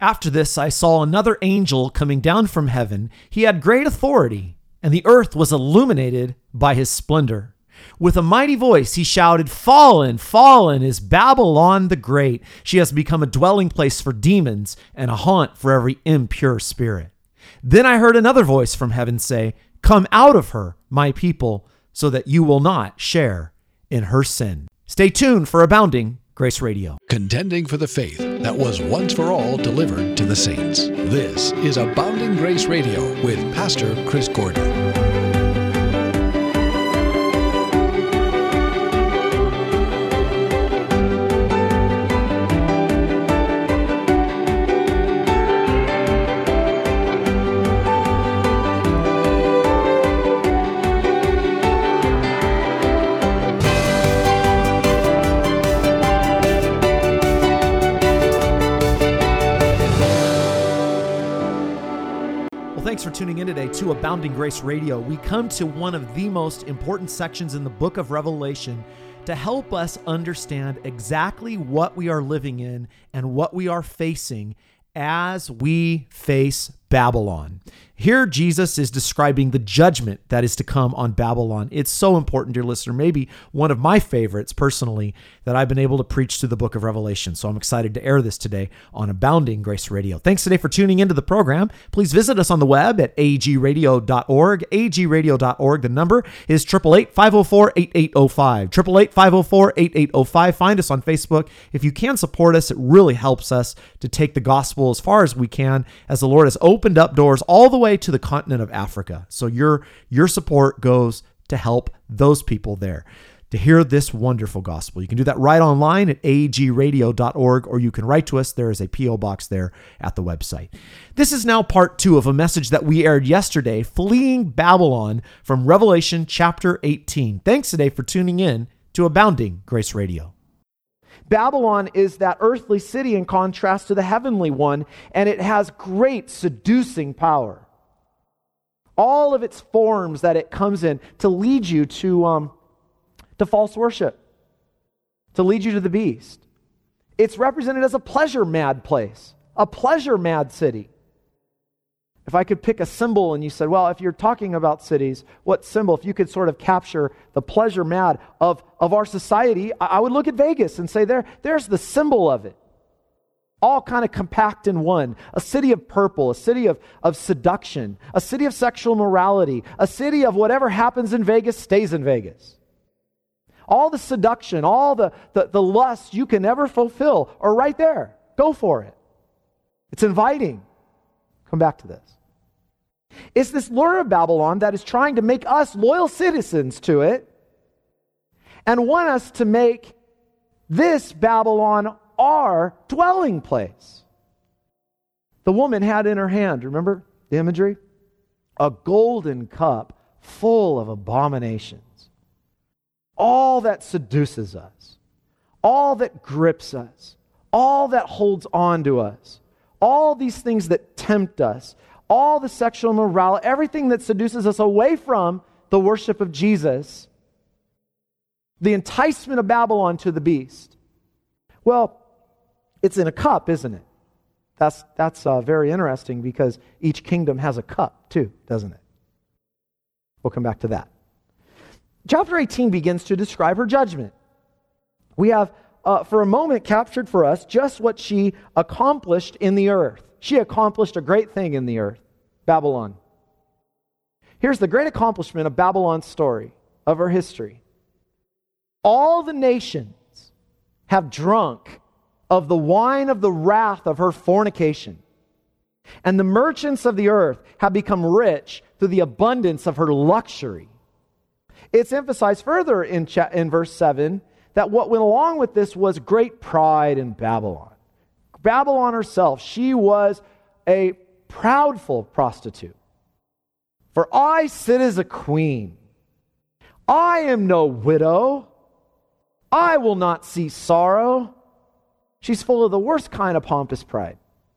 After this, I saw another angel coming down from heaven. He had great authority, and the earth was illuminated by his splendor. With a mighty voice, he shouted, "Fallen, fallen is Babylon the Great. She has become a dwelling place for demons and a haunt for every impure spirit." Then I heard another voice from heaven say, "Come out of her, my people, so that you will not share in her sin." Stay tuned for Abounding Grace Radio. Contending for the faith that was once for all delivered to the saints. This is Abounding Grace Radio with Pastor Chris Gordon. Thanks for tuning in today to Abounding Grace Radio. We come to one of the most important sections in the book of Revelation to help us understand exactly what we are living in and what we are facing as we face Babylon. Here, Jesus is describing the judgment that is to come on Babylon. It's so important, dear listener, maybe one of my favorites personally that I've been able to preach through the book of Revelation. So I'm excited to air this today on Abounding Grace Radio. Thanks today for tuning into the program. Please visit us on the web at agradio.org, agradio.org. The number is 888-504-8805, 888-504-8805. Find us on Facebook. If you can support us, it really helps us to take the gospel as far as we can, as the Lord has opened up doors all the way to the continent of Africa. So your support goes to help those people there to hear this wonderful gospel. You can do that right online at agradio.org, or you can write to us. There is a P.O. box there at the website. This is now part 2 of a message that we aired yesterday, Fleeing Babylon, from Revelation chapter 18. Thanks today for tuning in to Abounding Grace Radio. Babylon is that earthly city in contrast to the heavenly one, and it has great seducing power. All of its forms that it comes in to lead you to false worship, to lead you to the beast. It's represented as a pleasure-mad place, a pleasure-mad city. If I could pick a symbol and you said, well, if you're talking about cities, what symbol? If you could sort of capture the pleasure-mad of our society, I would look at Vegas and say, there's the symbol of it. All kind of compact in one. A city of purple, a city of seduction, a city of sexual morality, a city of whatever happens in Vegas stays in Vegas. All the seduction, all the lust you can ever fulfill are right there. Go for it. It's inviting. Come back to this. It's this lure of Babylon that is trying to make us loyal citizens to it and want us to make this Babylon our dwelling place. The woman had in her hand, remember the imagery? A golden cup full of abominations. All that seduces us, all that grips us, all that holds on to us, all these things that tempt us, all the sexual morality, everything that seduces us away from the worship of Jesus, the enticement of Babylon to the beast. Well, it's in a cup, isn't it? That's very interesting because each kingdom has a cup too, doesn't it? We'll come back to that. Chapter 18 begins to describe her judgment. We have, for a moment, captured for us just what she accomplished in the earth. She accomplished a great thing in the earth, Babylon. Here's the great accomplishment of Babylon's story, of her history. All the nations have drunk of the wine of the wrath of her fornication, and the merchants of the earth have become rich through the abundance of her luxury. It's emphasized further in verse 7 that what went along with this was great pride in Babylon. Babylon herself, she was a proudful prostitute. For I sit as a queen. I am no widow. I will not see sorrow. She's full of the worst kind of pompous pride.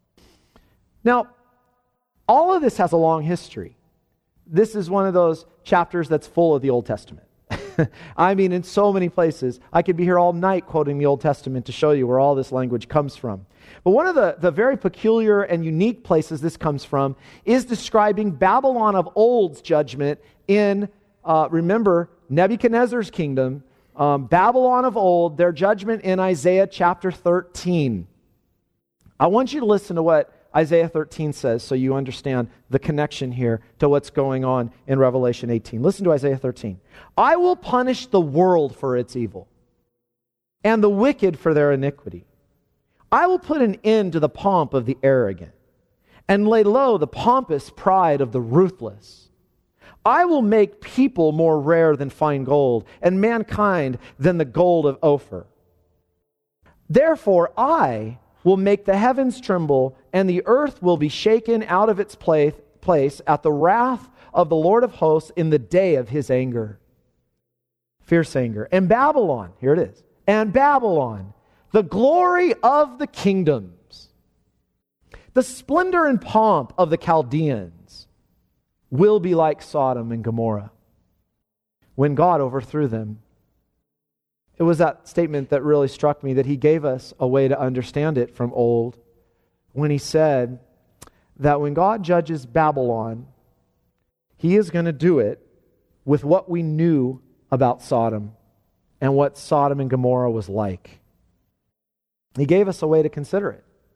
Now, all of this has a long history. This is one of those chapters that's full of the Old Testament. I mean, in so many places. I could be here all night quoting the Old Testament to show you where all this language comes from. But one of the very peculiar and unique places this comes from is describing Babylon of old's judgment in, remember, Nebuchadnezzar's kingdom, Babylon of old, their judgment in Isaiah chapter 13. I want you to listen to what Isaiah 13 says so you understand the connection here to what's going on in Revelation 18. Listen to Isaiah 13. I will punish the world for its evil and the wicked for their iniquity. I will put an end to the pomp of the arrogant and lay low the pompous pride of the ruthless. I will make people more rare than fine gold and mankind than the gold of Ophir. Therefore, I will make the heavens tremble, and the earth will be shaken out of its place at the wrath of the Lord of hosts in the day of his anger. Fierce anger. And Babylon, here it is, and Babylon, the glory of the kingdoms, the splendor and pomp of the Chaldeans, will be like Sodom and Gomorrah when God overthrew them. It was that statement that really struck me, that he gave us a way to understand it from old, when he said that when God judges Babylon, he is going to do it with what we knew about Sodom and what Sodom and Gomorrah was like. He gave us a way to consider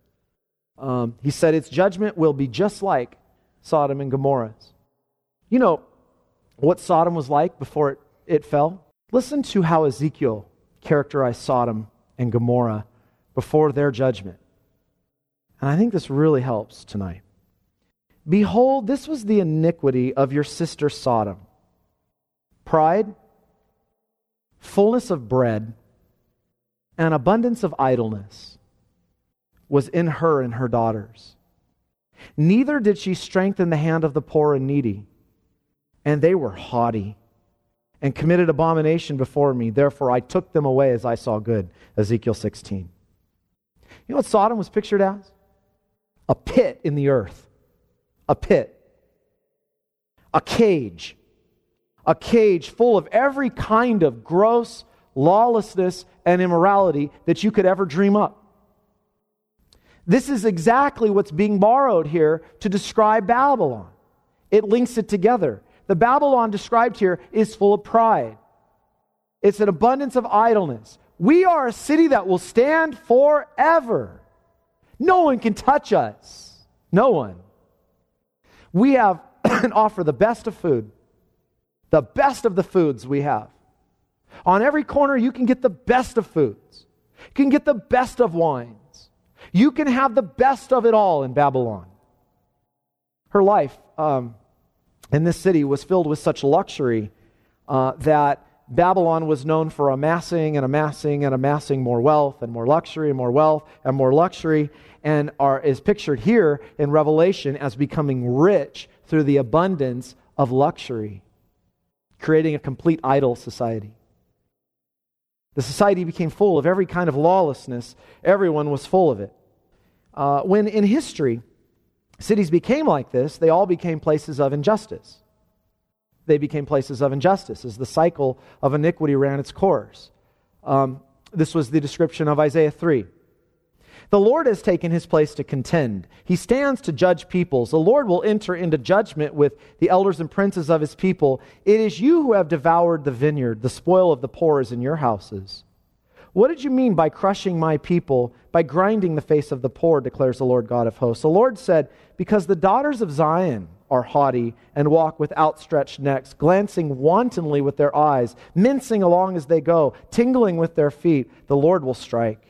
it. He said its judgment will be just like Sodom and Gomorrah's. You know what Sodom was like before it fell? Listen to how Ezekiel characterized Sodom and Gomorrah before their judgment. And I think this really helps tonight. Behold, this was the iniquity of your sister Sodom. Pride, fullness of bread, and abundance of idleness was in her and her daughters. Neither did she strengthen the hand of the poor and needy, and they were haughty and committed abomination before me. Therefore I took them away as I saw good. Ezekiel 16. You know what Sodom was pictured as? A pit in the earth. A pit. A cage. A cage full of every kind of gross lawlessness and immorality that you could ever dream up. This is exactly what's being borrowed here to describe Babylon. It links it together. The Babylon described here is full of pride. It's an abundance of idleness. We are a city that will stand forever. No one can touch us. No one. We have and offer the best of food. The best of the foods we have. On every corner you can get the best of foods. You can get the best of wines. You can have the best of it all in Babylon. Her life in this city was filled with such luxury that Babylon was known for amassing and amassing and amassing more wealth and more luxury and more wealth and more luxury, and is pictured here in Revelation as becoming rich through the abundance of luxury, creating a complete idol society. The society became full of every kind of lawlessness. Everyone was full of it. When in history cities became like this, they all became places of injustice. They became places of injustice as the cycle of iniquity ran its course. This was the description of Isaiah 3. The Lord has taken his place to contend. He stands to judge peoples. The Lord will enter into judgment with the elders and princes of his people. It is you who have devoured the vineyard. The spoil of the poor is in your houses. What did you mean by crushing my people, by grinding the face of the poor, declares the Lord God of hosts? The Lord said, because the daughters of Zion are haughty and walk with outstretched necks, glancing wantonly with their eyes, mincing along as they go, tingling with their feet, the Lord will strike.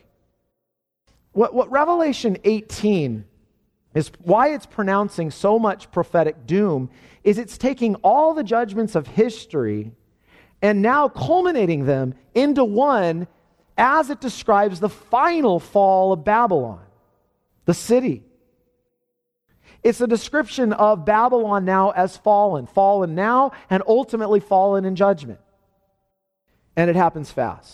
What Revelation 18 is, why it's pronouncing so much prophetic doom, is it's taking all the judgments of history and now culminating them into one as it describes the final fall of Babylon, the city. It's a description of Babylon now as fallen now and ultimately fallen in judgment. And it happens fast.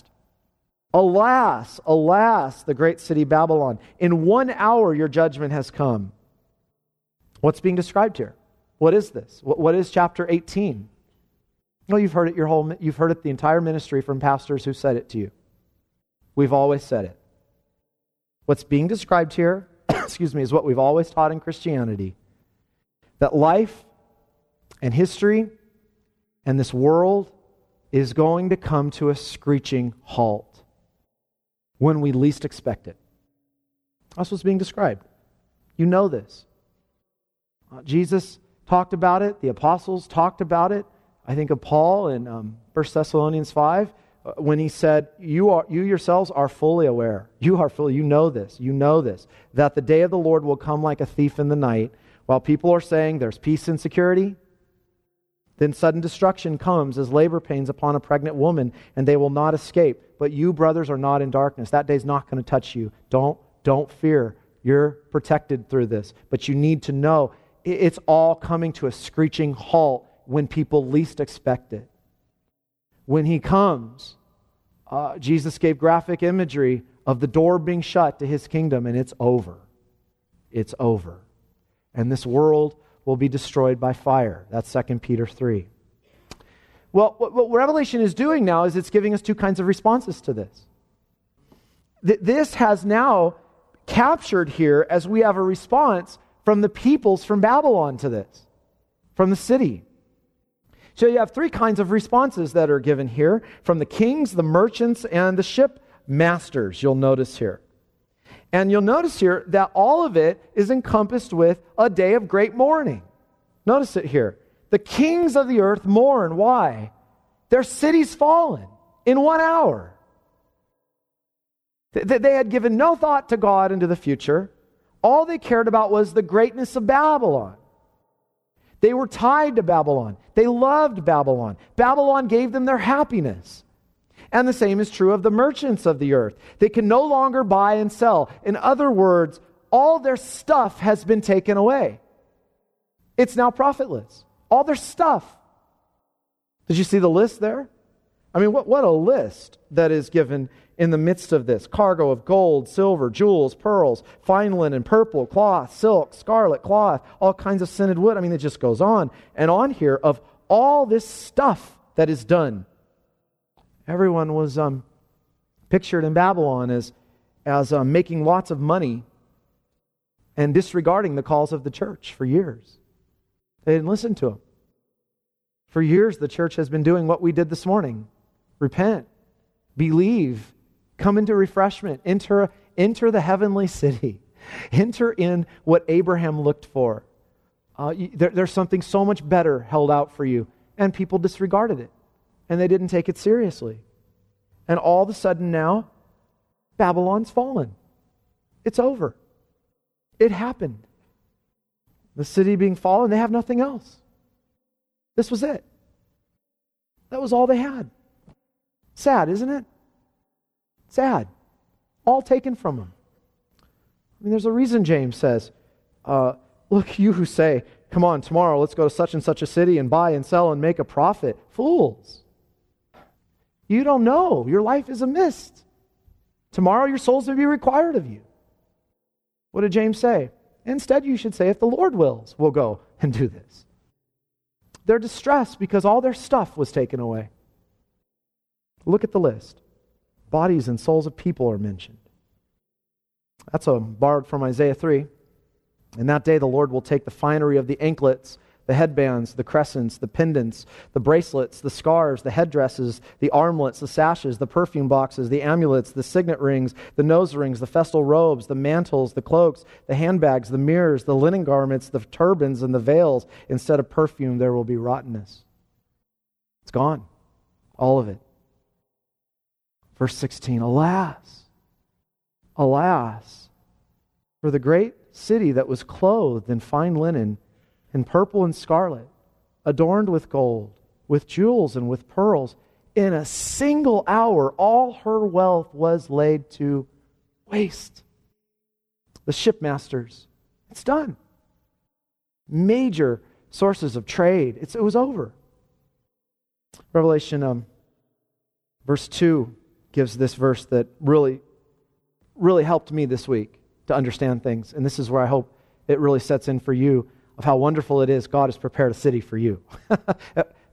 Alas, alas, the great city Babylon, in 1 hour your judgment has come. What's being described here? What is this? What is chapter 18? No, you've heard it you've heard it the entire ministry from pastors who said it to you. We've always said it. What's being described here, is what we've always taught in Christianity. That life and history and this world is going to come to a screeching halt when we least expect it. That's what's being described. You know this. Jesus talked about it. The apostles talked about it. I think of Paul in 1 Thessalonians 5 when he said, you yourselves are fully aware. You know this, that the day of the Lord will come like a thief in the night. While people are saying there's peace and security, then sudden destruction comes as labor pains upon a pregnant woman, and they will not escape. But you, brothers, are not in darkness. That day's not going to touch you. Don't fear. You're protected through this. But you need to know it's all coming to a screeching halt when people least expect it. When He comes, Jesus gave graphic imagery of the door being shut to His kingdom, and it's over. It's over. And this world will be destroyed by fire. That's 2 Peter 3. Well, what Revelation is doing now is it's giving us two kinds of responses to this. This has now captured here as we have a response from the peoples from Babylon to this, from the city. So you have three kinds of responses that are given here, from the kings, the merchants, and the ship masters, you'll notice here. And you'll notice here that all of it is encompassed with a day of great mourning. Notice it here. The kings of the earth mourn. Why? Their city's fallen in 1 hour. They had given no thought to God into the future. All they cared about was the greatness of Babylon. They were tied to Babylon. They loved Babylon. Babylon gave them their happiness. And the same is true of the merchants of the earth. They can no longer buy and sell. In other words, all their stuff has been taken away. It's now profitless. All their stuff. Did you see the list there? I mean, what a list that is given in the midst of this. Cargo of gold, silver, jewels, pearls, fine linen, purple, cloth, silk, scarlet cloth, all kinds of scented wood. I mean, it just goes on and on here of all this stuff that is done. Everyone was pictured in Babylon as making lots of money and disregarding the calls of the church for years. They didn't listen to them. For years, the church has been doing what we did this morning. Repent, believe, come into refreshment, enter the heavenly city, enter in what Abraham looked for. There's something so much better held out for you, and people disregarded it, and they didn't take it seriously. And all of a sudden now, Babylon's fallen. It's over. It happened. The city being fallen, they have nothing else. This was it. That was all they had. Sad, isn't it? Sad. All taken from them. I mean, there's a reason James says, look, you who say, come on, tomorrow let's go to such and such a city and buy and sell and make a profit. Fools. You don't know. Your life is a mist. Tomorrow your souls may be required of you. What did James say? Instead, you should say, if the Lord wills, we'll go and do this. They're distressed because all their stuff was taken away. Look at the list. Bodies and souls of people are mentioned. That's borrowed from Isaiah 3. In that day the Lord will take the finery of the anklets, the headbands, the crescents, the pendants, the bracelets, the scarves, the headdresses, the armlets, the sashes, the perfume boxes, the amulets, the signet rings, the nose rings, the festal robes, the mantles, the cloaks, the handbags, the mirrors, the linen garments, the turbans, and the veils. Instead of perfume, there will be rottenness. It's gone. All of it. Verse 16, alas, for the great city that was clothed in fine linen, in purple and scarlet, adorned with gold, with jewels and with pearls, in a single hour all her wealth was laid to waste. The shipmasters, it's done. Major sources of trade, it was over. Revelation verse 2 gives this verse that really helped me this week to understand things. And this is where I hope it really sets in for you of how wonderful it is God has prepared a city for you.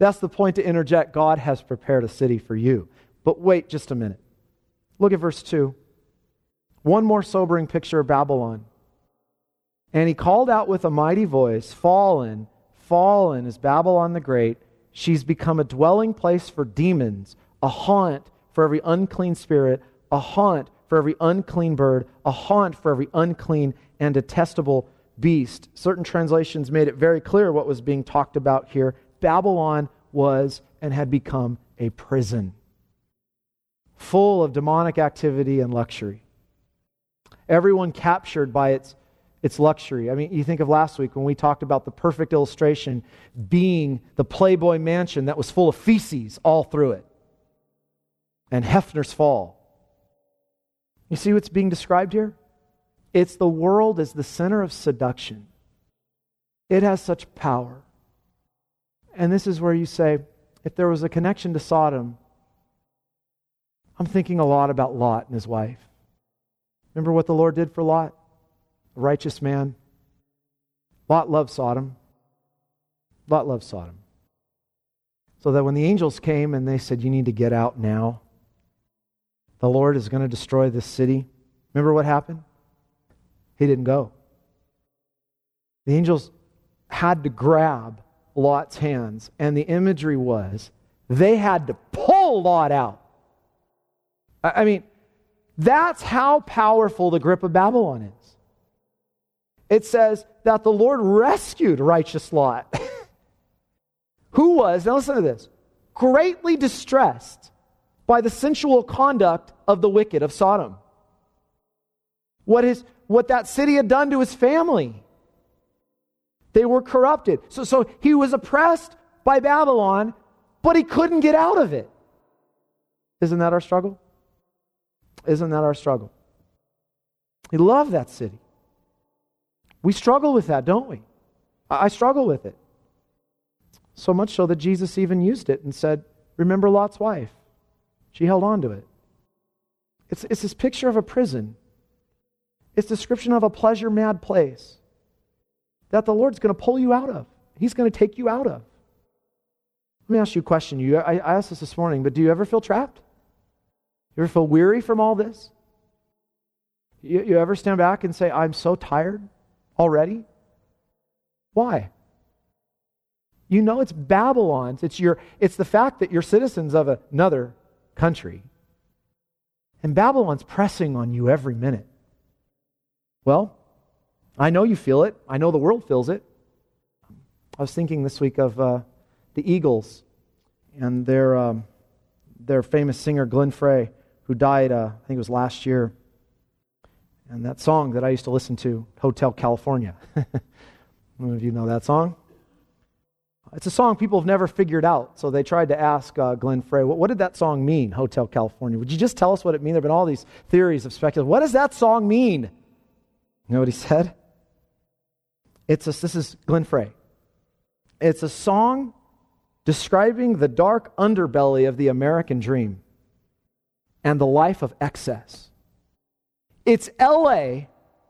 That's the point to interject. God has prepared a city for you. But wait just a minute. Look at verse 2. One more sobering picture of Babylon. And he called out with a mighty voice, "Fallen, fallen is Babylon the Great. She's become a dwelling place for demons, a haunt for every unclean spirit, a haunt for every unclean bird, a haunt for every unclean and detestable beast." Certain translations made it very clear what was being talked about here. Babylon was and had become a prison, full of demonic activity and luxury. Everyone captured by its luxury. I mean, you think of last week when we talked about the perfect illustration being the Playboy mansion that was full of feces all through it. And Hefner's Fall. You see what's being described here? It's the world as the center of seduction. It has such power. And this is where you say, if there was a connection to Sodom, I'm thinking a lot about Lot and his wife. Remember what the Lord did for Lot? A righteous man. Lot loved Sodom. Lot loved Sodom. So that when the angels came and they said, "You need to get out now. The Lord is going to destroy this city." Remember what happened? He didn't go. The angels had to grab Lot's hands, and the imagery was they had to pull Lot out. I mean, that's how powerful the grip of Babylon is. It says that the Lord rescued righteous Lot, who was, now listen to this, greatly distressed by the sensual conduct of the wicked of Sodom. What that city had done to his family. They were corrupted. So he was oppressed by Babylon, but he couldn't get out of it. Isn't that our struggle? Isn't that our struggle? We love that city. We struggle with that, don't we? I struggle with it. So much so that Jesus even used it and said, "Remember Lot's wife." She held on to it. It's this picture of a prison. It's a description of a pleasure-mad place that the Lord's going to pull you out of. He's going to take you out of. Let me ask you a question. I asked this morning, but do you ever feel trapped? You ever feel weary from all this? You ever stand back and say, "I'm so tired already"? Why? You know it's Babylon's. It's the fact that you're citizens of another country. And Babylon's pressing on you every minute. Well, I know you feel it. I know the world feels it. I was thinking this week of the Eagles and their famous singer Glenn Frey, who died, I think it was last year. And that song that I used to listen to, Hotel California. Many of you know that song? It's a song people have never figured out. So they tried to ask Glenn Frey, what did that song mean, Hotel California? Would you just tell us what it means? There have been all these theories of speculation. What does that song mean? You know what he said? This is Glenn Frey. It's a song describing the dark underbelly of the American dream and the life of excess. It's LA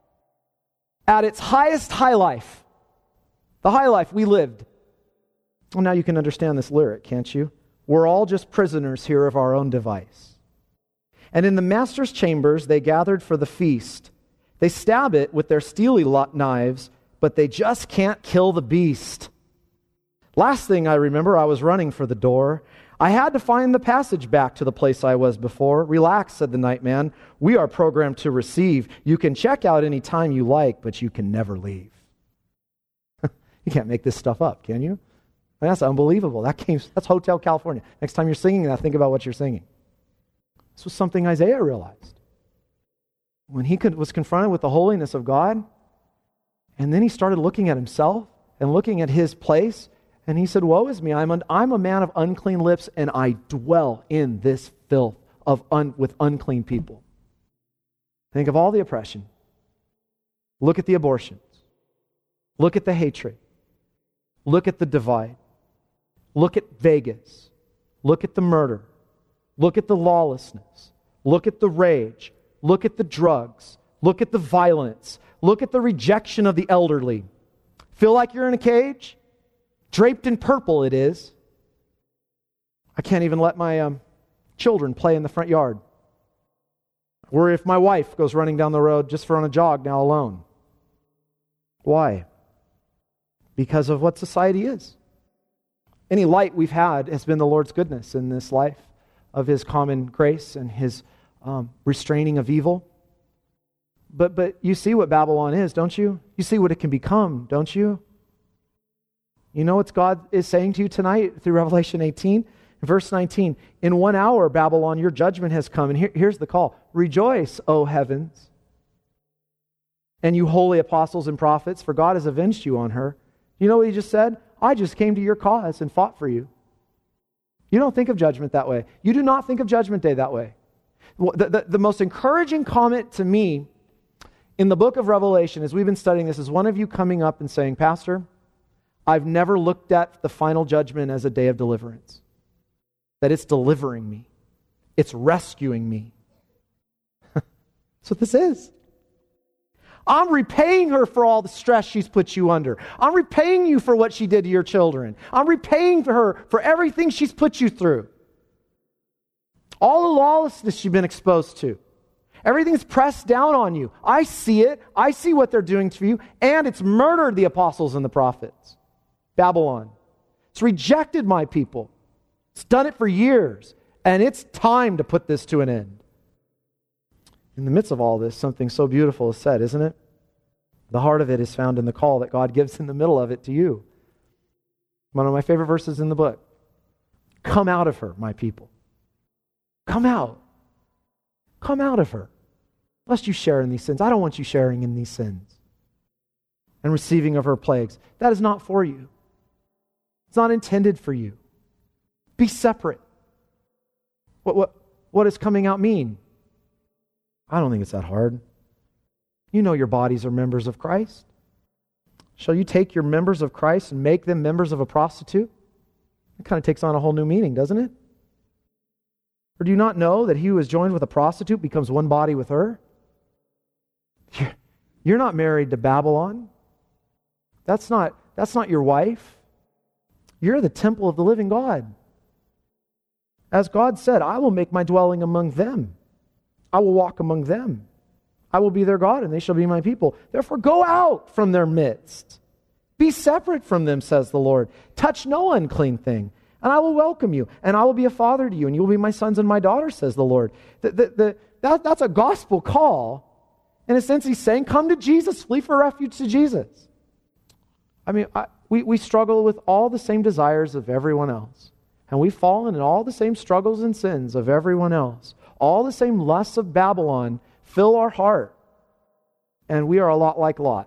at its highest high life. The high life we lived. Well, now you can understand this lyric, can't you? We're all just prisoners here of our own device. And in the master's chambers, they gathered for the feast. They stab it with their steely knives, but they just can't kill the beast. Last thing I remember, I was running for the door. I had to find the passage back to the place I was before. "Relax," said the night man. "We are programmed to receive. You can check out any time you like, but you can never leave." You can't make this stuff up, can you? That's unbelievable. That's Hotel California. Next time you're singing that, think about what you're singing. This was something Isaiah realized. When he was confronted with the holiness of God, and then he started looking at himself and looking at his place, and he said, "Woe is me, I'm a man of unclean lips, and I dwell in this filth with unclean people." Think of all the oppression. Look at the abortions. Look at the hatred. Look at the divide. Look at Vegas. Look at the murder. Look at the lawlessness. Look at the rage. Look at the drugs. Look at the violence. Look at the rejection of the elderly. Feel like you're in a cage? Draped in purple it is. I can't even let my children play in the front yard. Or if my wife goes running down the road just for on a jog now alone. Why? Because of what society is. Any light we've had has been the Lord's goodness in this life, of His common grace and His restraining of evil. But you see what Babylon is, don't you? You see what it can become, don't you? You know what God is saying to you tonight through Revelation 18? Verse 19, in 1 hour, Babylon, your judgment has come. And here's the call. Rejoice, O heavens, and you holy apostles and prophets, for God has avenged you on her. You know what He just said? I just came to your cause and fought for you. You don't think of judgment that way. You do not think of Judgment Day that way. The most encouraging comment to me in the book of Revelation, as we've been studying this, is one of you coming up and saying, Pastor, I've never looked at the final judgment as a day of deliverance. That it's delivering me. It's rescuing me. That's what this is. I'm repaying her for all the stress she's put you under. I'm repaying you for what she did to your children. I'm repaying her for everything she's put you through. All the lawlessness you've been exposed to. Everything's pressed down on you. I see it. I see what they're doing to you. And it's murdered the apostles and the prophets. Babylon. It's rejected my people. It's done it for years. And it's time to put this to an end. In the midst of all this, something so beautiful is said, isn't it? The heart of it is found in the call that God gives in the middle of it to you. One of my favorite verses in the book. Come out of her, my people. Come out. Come out of her. Lest you share in these sins. I don't want you sharing in these sins. And receiving of her plagues. That is not for you. It's not intended for you. Be separate. What does coming out mean? I don't think it's that hard. You know your bodies are members of Christ. Shall you take your members of Christ and make them members of a prostitute? It kind of takes on a whole new meaning, doesn't it? Or do you not know that he who is joined with a prostitute becomes one body with her? You're not married to Babylon. That's not your wife. You're the temple of the living God. As God said, I will make my dwelling among them. I will walk among them. I will be their God, and they shall be my people. Therefore, go out from their midst. Be separate from them, says the Lord. Touch no unclean thing, and I will welcome you, and I will be a father to you, and you will be my sons and my daughters, says the Lord. That's a gospel call. In a sense, he's saying, come to Jesus, flee for refuge to Jesus. I mean, we struggle with all the same desires of everyone else. And we've fallen in all the same struggles and sins of everyone else. All the same lusts of Babylon fill our heart. And we are a lot like Lot.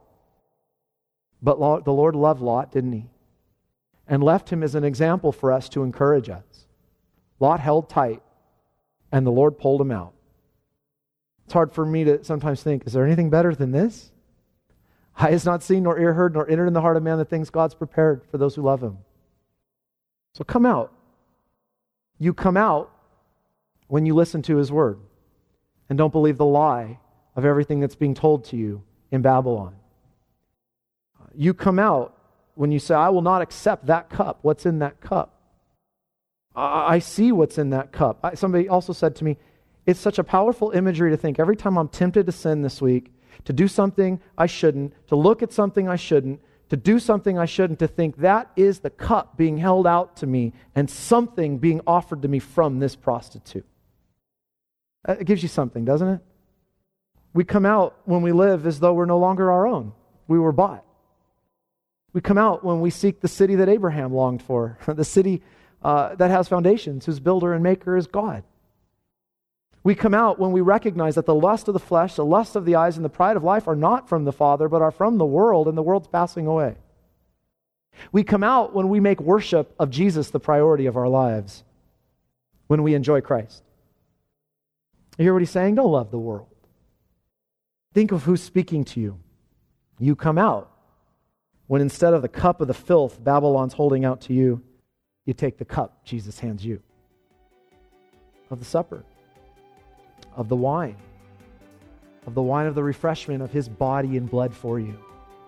But the Lord loved Lot, didn't he? And left him as an example for us to encourage us. Lot held tight, and the Lord pulled him out. It's hard for me to sometimes think, is there anything better than this? Eye has not seen, nor ear heard, nor entered in the heart of man the things God's prepared for those who love him. So come out. You come out when you listen to his word and don't believe the lie of everything that's being told to you in Babylon. You come out when you say, I will not accept that cup. What's in that cup? I see what's in that cup. Somebody also said to me, it's such a powerful imagery to think every time I'm tempted to sin this week, to do something I shouldn't, to look at something I shouldn't, to do something I shouldn't, to think that is the cup being held out to me and something being offered to me from this prostitute. It gives you something, doesn't it? We come out when we live as though we're no longer our own. We were bought. We come out when we seek the city that Abraham longed for, the city that has foundations, whose builder and maker is God. We come out when we recognize that the lust of the flesh, the lust of the eyes, and the pride of life are not from the Father, but are from the world, and the world's passing away. We come out when we make worship of Jesus the priority of our lives, when we enjoy Christ. You hear what he's saying? Don't love the world. Think of who's speaking to you. You come out when instead of the cup of the filth Babylon's holding out to you, you take the cup Jesus hands you of the supper, of the wine of the refreshment of his body and blood for you.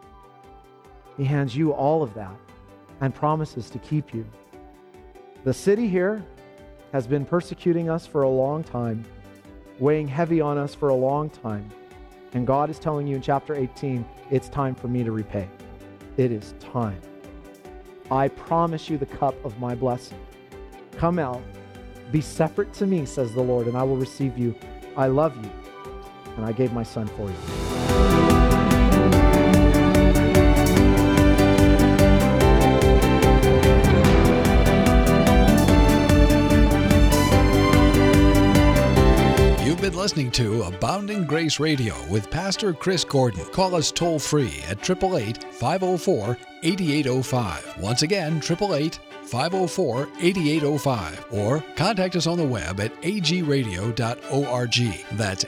He hands you all of that and promises to keep you. The city here has been persecuting us for a long time, weighing heavy on us for a long time. And God is telling you in chapter 18, it's time for me to repay. It is time. I promise you the cup of my blessing. Come out, be separate to me, says the Lord, and I will receive you. I love you, and I gave my son for you. You've been listening to Abounding Grace Radio with Pastor Chris Gordon. Call us toll-free at 888-504-8805. Once again, 888-504-8805. Or contact us on the web at agradio.org. That's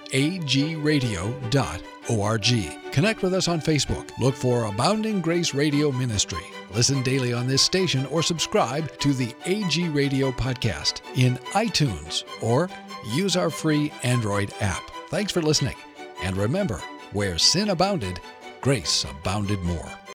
agradio.org. Connect with us on Facebook. Look for Abounding Grace Radio Ministry. Listen daily on this station or subscribe to the AG Radio podcast in iTunes or use our free Android app. Thanks for listening. And remember, where sin abounded, grace abounded more.